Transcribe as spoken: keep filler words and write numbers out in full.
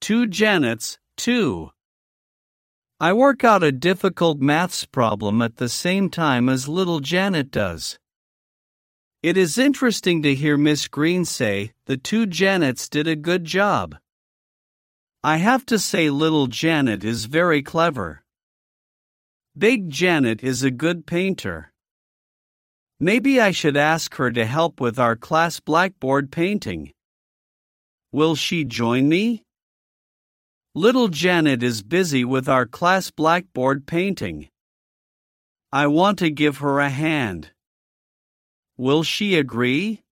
Two Janets, two. I work out a difficult maths problem at the same time as little Janet does. It is interesting to hear Miss Green say the two Janets did a good job. I have to say little Janet is very clever. Big Janet is a good painter. Maybe I should ask her to help with our class blackboard painting. Will she join me? Little Janet is busy with our class blackboard painting. I want to give her a hand. Will she agree?